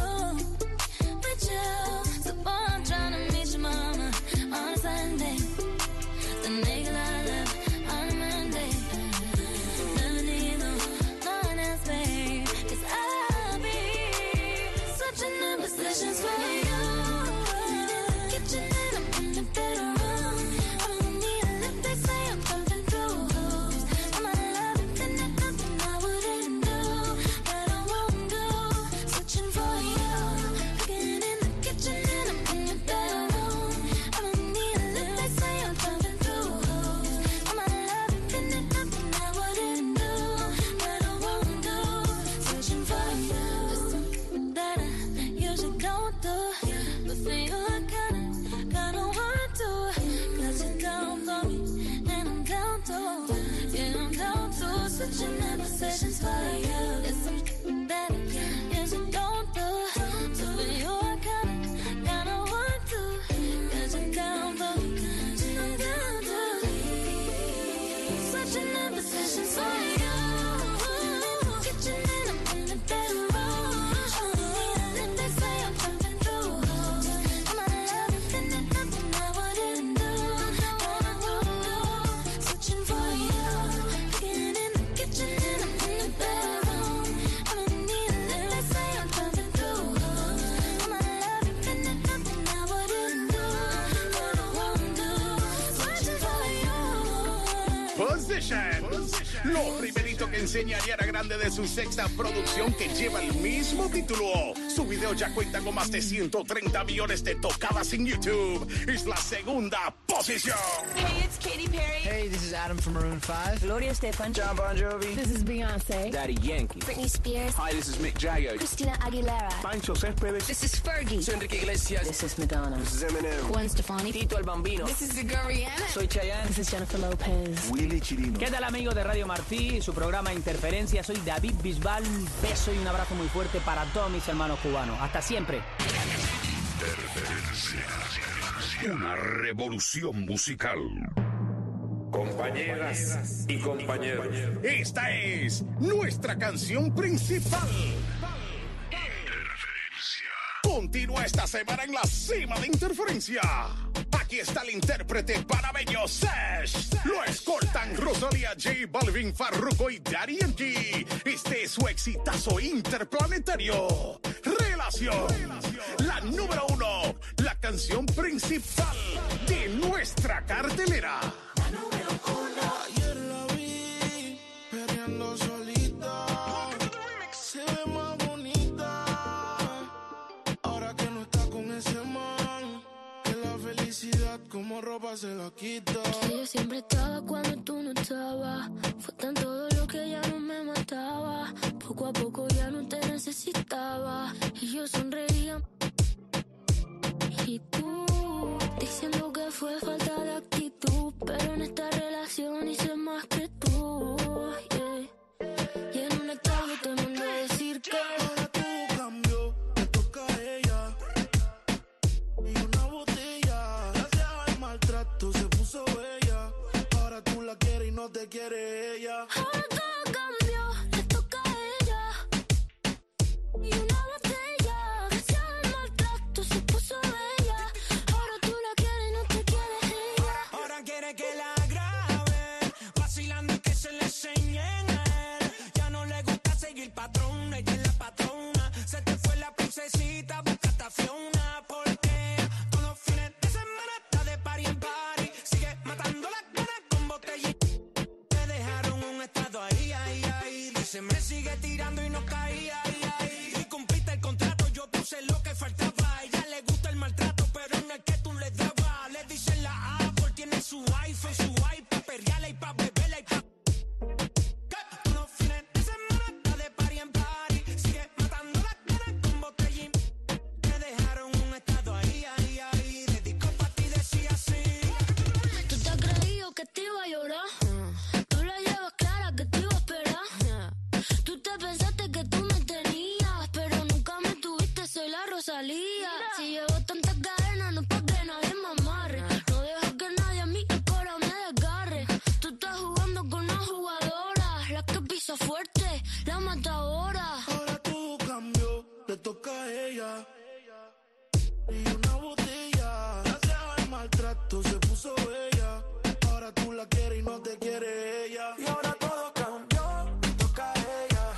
So boy, I'm trying to meet your mama on a Sunday. The nigga I love on a Monday. Never need no one else, babe. 'Cause I'll be switching the positions for you. In the kitchen and I'm in the bedroom. I don't need a lift, they say I'm jumping through hoops. I'm a love infinite, nothing I wouldn't do, that I won't do. Switching for you. Cooking in the kitchen and I'm in your bedroom. I don't need a lift, they say I'm jumping through hoops. Position. Lo primerito que enseña Ariana Grande de su sexta producción que lleva el mismo título. Su video ya cuenta con más de 130 millones de tocadas en YouTube. Es la segunda posición. Hey, it's Katy Perry. Hey, this is Adam from Maroon 5. Gloria Estefan. John Bon Jovi. This is Beyonce. Daddy Yankee. Britney Spears. Hi, this is Mick Jagger. Christina Aguilera. Pancho Céspedes. This is Fergie. Soy Enrique Iglesias. This is Madonna. This is Eminem. Gwen Stefani. Tito el Bambino. This is Rihanna. Soy Chayanne. This is Jennifer Lopez. Willy Chirino. ¿Qué tal, amigos de Radio Martí? Su programa Interferencia. Soy David Bisbal. Un beso y un abrazo muy fuerte para todos mis hermanos cubanos. Hasta siempre. Interferencia. Una revolución musical. Compañeras y compañeros. Esta es nuestra canción principal. Continúa esta semana en la cima de Interferencia. Aquí está el intérprete panameño Sesh. Lo escoltan Rosalía, J Balvin, Farruko y Daddy Yankee. Este es su exitazo interplanetario. Relación. La número 1. La canción principal de nuestra cartelera. La número 1. Ayer la vi perreando solita. Se ve más bonita. Ahora que no está con ese man, que la felicidad como ropa se la quita. Que yo siempre estaba cuando tú no estabas. Fue tan todo lo que ya no me mataba. Poco a poco ya no te necesitaba. Y yo sonreía. Y tú diciendo que fue falta de actitud. Pero en esta relación hice más que tú. Yeah. Y en un estado te mandé a decir que ahora tú cambió, te toca a ella. Y una botella, gracias al maltrato se puso bella. Ahora tú la quieres y no te quiere ella. Ahora todo cambió, le toca a ella. Y una botella, gracias al maltrato se puso bella. Ahora tú la quieres y no te quiere ella. Ahora quiere que la graben, vacilando y que se le enseñen a él. Ya no le gusta seguir patrón, ella es la patrona. Se te fue la princesita, buscaste a Fiona. Porque todos los fines de semana está de party en party. Sigue matando las ganas con botella. Te dejaron un estado ahí, ahí, ahí. Dice, me sigue tirando y no caía, ahí, ahí. Y cumpliste el contrato, yo puse lo que faltaba. A ella le gusta el maltrato, pero en el que tú le dabas. Le dicen la Apple, tiene su iPhone, su iPad, perreala y pa' beberla y pa' todos los fines de semana está de party en party. Sigue matando las ganas con botellín. Te dejaron un estado ahí, ahí, ahí. Dedicó pa' ti, decía así. Tú te has creído que te iba a llorar. Tú la llevas clara que te iba a esperar. Tú te pensaste que tú me tenías, pero nunca me tuviste, soy la Rosalía. Si llevo tantas cadenas, no es pa' que nadie me amarre. No dejo que nadie a mí el cora me desgarre. Tú estás jugando con una jugadora, la que pisa fuerte, la matadora. Ahora tú cambió, le toca a ella. Y una botella, gracias al maltrato se puso bella. Ahora tú la quieres y no te quiere ella. Y ahora todo cambió, le toca a ella.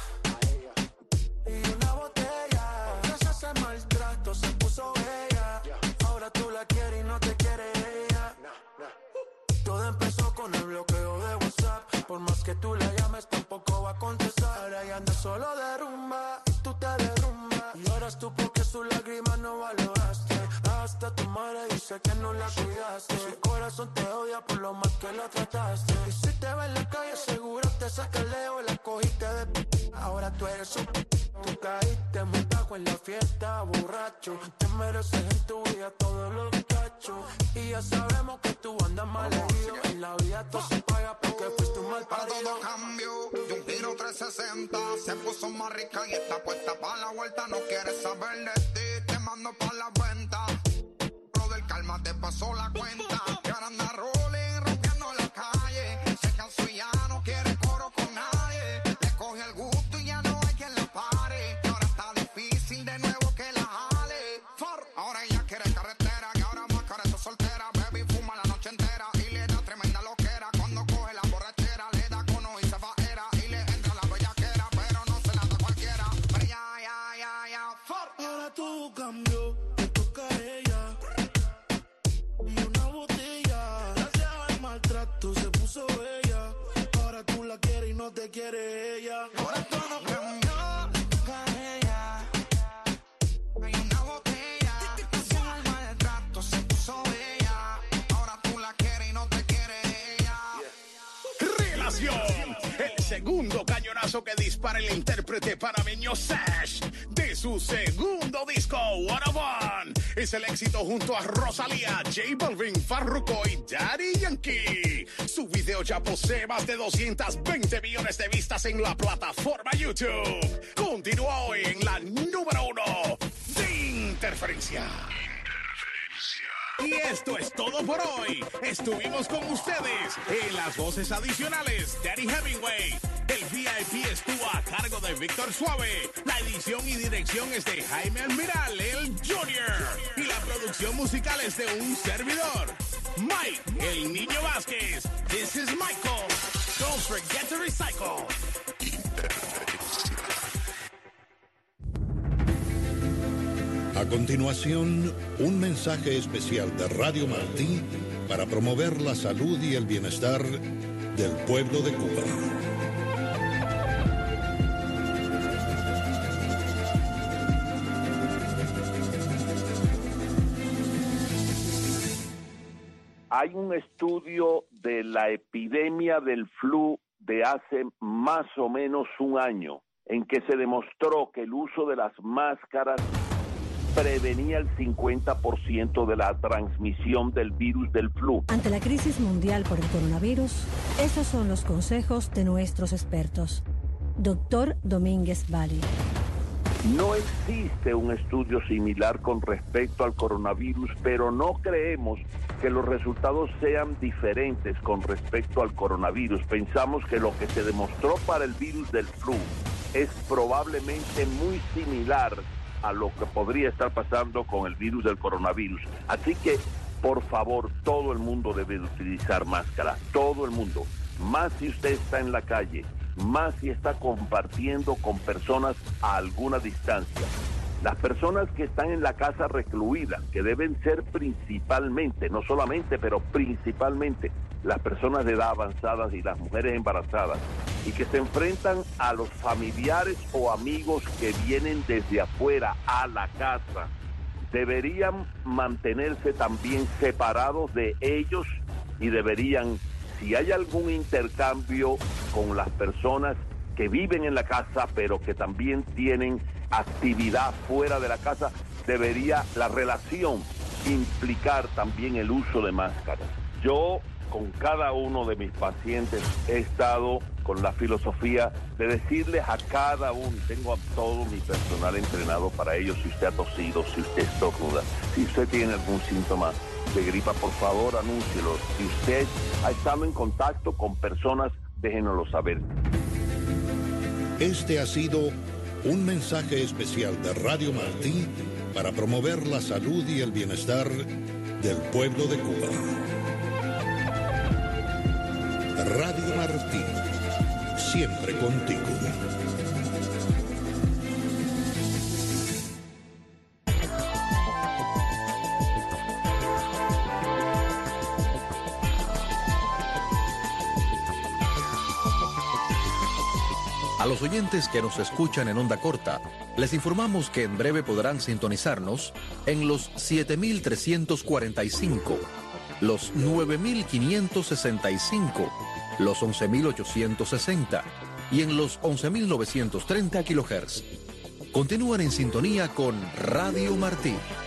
Y una botella, gracias al maltrato se puso bella. Ahora tú la quieres y no te quiere ella. Todo empezó con el bloqueo de WhatsApp. Por más que tú la llames tampoco va a contestar. Ahora ya anda solo de rumba y tú te derrumbas. Y lloras tú porque sus lágrimas no valoraste. Hasta tu madre dice que no la cuidaste. Su corazón te odia por lo mal que la trataste. Y si te ve en la calle seguro te saca el dedo. La cogiste de ahora tú eres un tú caíste muy bajo en la fiesta, borracho. Te mereces en tu vida todos los cachos. Y ya sabemos que tú andas mal herido. En la vida todo se paga porque fuiste un mal Para parido. todo cambio, de un giro 360. Se puso más rica y está puesta para la vuelta. No quieres saber de ti, te mando para la venta. Brother, calma, te pasó la cuenta. Y ahora anda rolling, rompiendo la calle. Se cansó y ya no quiere coro con nadie. Le coge el gusto y ya no hay quien la pare. Y ahora está difícil de nuevo que la jale. Ahora ella quiere carretera, que ahora más cara está soltera. Baby fuma la noche entera y le da tremenda loquera. Cuando coge la borrachera, le da cono y se va era. Y le entra la bellaquera, pero no se la da cualquiera. Pero ya. Ahora todo cambió, le toca a ella. Y una botella, quiere ella. Ahora todo no cambió, toca ella. Hay una botella, con el maltrato se puso bella. Ahora tú la quieres y no te quiere ella. Relación. El segundo cañonazo que dispara el intérprete panameño Sash de su segundo disco, What a One. Es el éxito junto a Rosalía, J Balvin, Farruko y Daddy Yankee. Su video ya posee más de 220 millones de vistas en la plataforma YouTube. Continúa hoy en la número 1 de Interferencia. Y esto es todo por hoy. Estuvimos con ustedes en las voces adicionales. Daddy Hemingway. El VIP estuvo a cargo de Víctor Suave. La edición y dirección es de Jaime Almiral, el Junior. Y la producción musical es de un servidor, Mike, el Niño Vázquez. This is Michael. Don't forget to recycle. A continuación, un mensaje especial de Radio Martí para promover la salud y el bienestar del pueblo de Cuba. Hay un estudio de la epidemia del flu de hace más o menos un año en que se demostró que el uso de las máscaras prevenía el 50% de la transmisión del virus del flu. Ante la crisis mundial por el coronavirus, esos son los consejos de nuestros expertos. Doctor Domínguez Bali. No existe un estudio similar con respecto al coronavirus, pero no creemos que los resultados sean diferentes con respecto al coronavirus. Pensamos que lo que se demostró para el virus del flu es probablemente muy similar a lo que podría estar pasando con el virus del coronavirus. Así que, por favor, todo el mundo debe utilizar máscara, todo el mundo. Más si usted está en la calle, más si está compartiendo con personas a alguna distancia. Las personas que están en la casa recluida, que deben ser principalmente, no solamente, pero principalmente, las personas de edad avanzada y las mujeres embarazadas, y que se enfrentan a los familiares o amigos que vienen desde afuera a la casa, deberían mantenerse también separados de ellos y deberían, si hay algún intercambio con las personas que viven en la casa, pero que también tienen actividad fuera de la casa, debería la relación implicar también el uso de máscaras. Yo, con cada uno de mis pacientes, he estado con la filosofía de decirles a cada uno, tengo a todo mi personal entrenado para ello, si usted ha tosido, si usted estornuda, si usted tiene algún síntoma de gripa, por favor, anúncielo. Si usted ha estado en contacto con personas, déjenoslo saber. Este ha sido un mensaje especial de Radio Martí para promover la salud y el bienestar del pueblo de Cuba. Radio Martí, siempre contigo. A los oyentes que nos escuchan en onda corta, les informamos que en breve podrán sintonizarnos en los 7.345, los 9.565, los 11.860 y en los 11.930 kHz. Continúan en sintonía con Radio Martí.